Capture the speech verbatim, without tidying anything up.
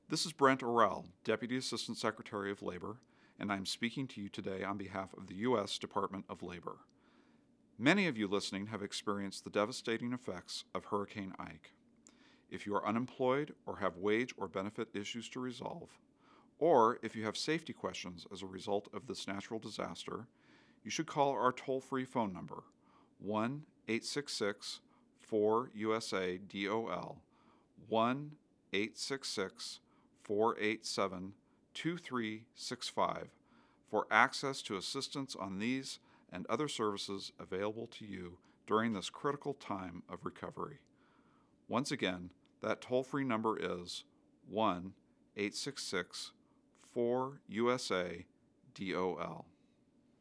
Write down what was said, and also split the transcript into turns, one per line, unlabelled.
This is Brent Orrell, Deputy Assistant Secretary of Labor, and I'm speaking to you today on behalf of the U S Department of Labor. Many of you listening have experienced the devastating effects of Hurricane Ike. If you are unemployed or have wage or benefit issues to resolve, or if you have safety questions as a result of this natural disaster, you should call our toll-free phone number, one eight six six four U S A D O L, one eight six six four eight seven two three six five, for access to assistance on these and other services available to you during this critical time of recovery. Once again, that toll-free number is one eight six six four U S A D O L.